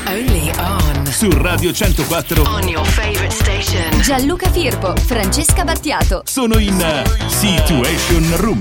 Only on. Su Radio 104. On your favorite station. Gianluca Firpo, Francesca Battiato. Sono in Situation Room.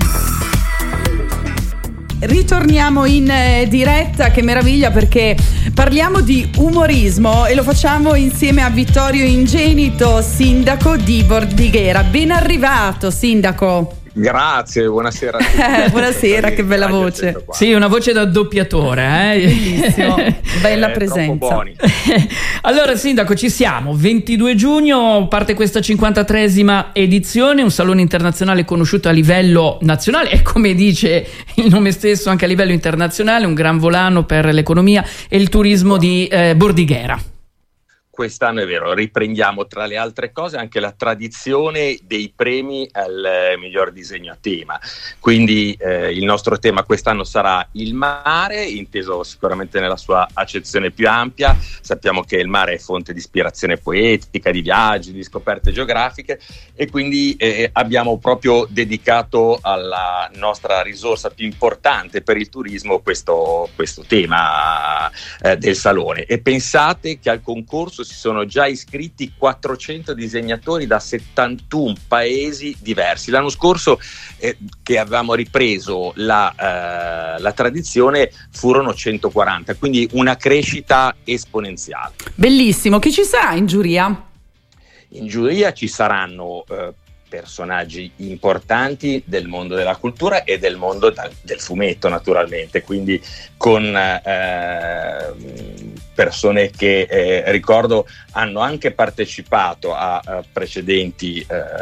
Ritorniamo in diretta, che meraviglia, perché parliamo di umorismo e lo facciamo insieme a Vittorio Ingenito, sindaco di Bordighera. Ben arrivato, sindaco. Grazie, buonasera a tutti. Buonasera, che bella voce. Sì, una voce da doppiatore, Bellissimo, bella presenza. Troppo buoni. Allora, sindaco, ci siamo. 22 giugno parte questa 53esima edizione, un salone internazionale conosciuto a livello nazionale e, come dice il nome stesso, anche a livello internazionale, un gran volano per l'economia e il turismo di Bordighera. Quest'anno è vero, riprendiamo tra le altre cose anche la tradizione dei premi al miglior disegno a tema. Quindi il nostro tema quest'anno sarà il mare, inteso sicuramente nella sua accezione più ampia. Sappiamo che il mare è fonte di ispirazione poetica, di viaggi, di scoperte geografiche, e quindi abbiamo proprio dedicato alla nostra risorsa più importante per il turismo questo tema del salone. E pensate che al concorso si sono già iscritti 400 disegnatori da 71 paesi diversi. L'anno scorso, che avevamo ripreso la tradizione, furono 140, quindi una crescita esponenziale. Bellissimo. Chi ci sarà in giuria? In giuria ci saranno personaggi importanti del mondo della cultura e del mondo del fumetto, naturalmente, quindi con persone che ricordo hanno anche partecipato a precedenti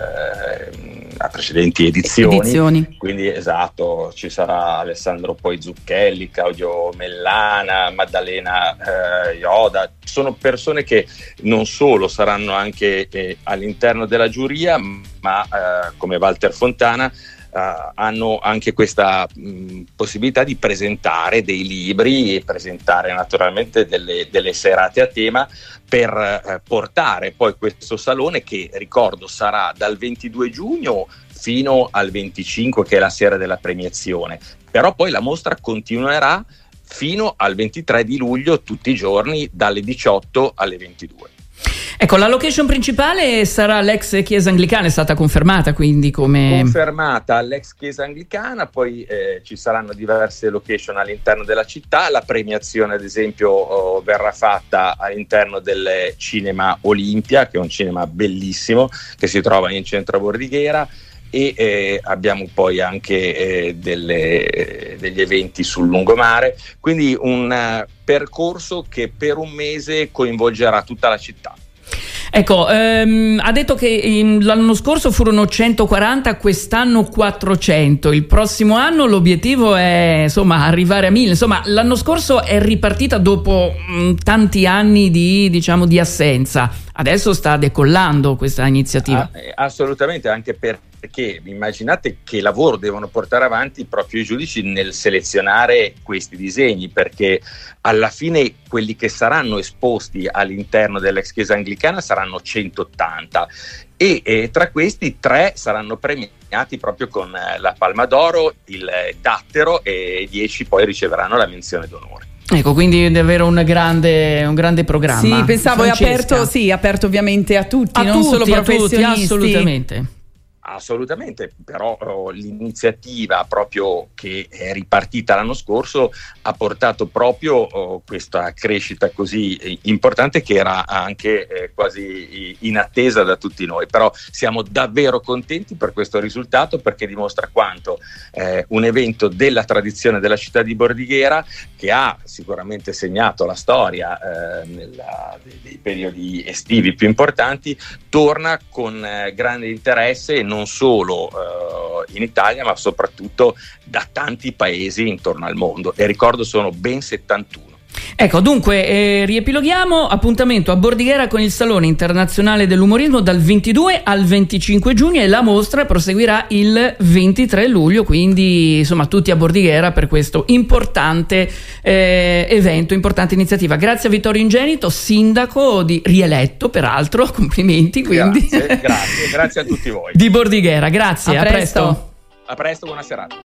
edizioni. Quindi esatto, ci sarà Alessandro Poi Zucchelli, Claudio Mellana, Maddalena Ioda. Sono persone che non solo saranno anche all'interno della giuria, ma come Walter Fontana hanno anche questa possibilità di presentare dei libri e presentare naturalmente delle serate a tema per portare poi questo salone, che ricordo sarà dal 22 giugno fino al 25, che è la sera della premiazione, però poi la mostra continuerà fino al 23 di luglio tutti i giorni dalle 18 alle 22. Ecco, la location principale sarà l'ex chiesa anglicana, è stata confermata, quindi come... Confermata l'ex chiesa anglicana, poi ci saranno diverse location all'interno della città. La premiazione, ad esempio, verrà fatta all'interno del Cinema Olimpia, che è un cinema bellissimo che si trova in centro a Bordighera, e abbiamo poi anche degli eventi sul lungomare, quindi un percorso che per un mese coinvolgerà tutta la città. Ecco, ha detto che l'anno scorso furono 140, quest'anno 400. Il prossimo anno l'obiettivo è, insomma, arrivare a 1000. Insomma, l'anno scorso è ripartita dopo tanti anni di assenza. Adesso sta decollando questa iniziativa. Assolutamente, anche perché immaginate che lavoro devono portare avanti proprio i giudici nel selezionare questi disegni, perché alla fine quelli che saranno esposti all'interno dell'ex chiesa anglicana saranno 180 e tra questi 3 saranno premiati proprio con la Palma d'Oro, il Dattero, e 10 poi riceveranno la menzione d'onore. Ecco, quindi davvero un grande programma. Sì, pensavo Francesca. è aperto ovviamente a tutti, non solo professionisti. Assolutamente. Assolutamente, però l'iniziativa proprio che è ripartita l'anno scorso ha portato proprio questa crescita così importante, che era anche quasi in attesa da tutti noi. Però siamo davvero contenti per questo risultato, perché dimostra quanto un evento della tradizione della città di Bordighera, che ha sicuramente segnato la storia dei periodi estivi più importanti, torna con grande interesse, non solo in Italia, ma soprattutto da tanti paesi intorno al mondo, e ricordo sono ben 71. Ecco, dunque riepiloghiamo: appuntamento a Bordighera con il Salone Internazionale dell'Umorismo dal 22 al 25 giugno, e la mostra proseguirà il 23 luglio, quindi insomma tutti a Bordighera per questo importante evento, importante iniziativa. Grazie a Vittorio Ingenito, sindaco rieletto peraltro, complimenti, quindi. Grazie a tutti voi di Bordighera. Grazie, a presto. A presto, buona serata.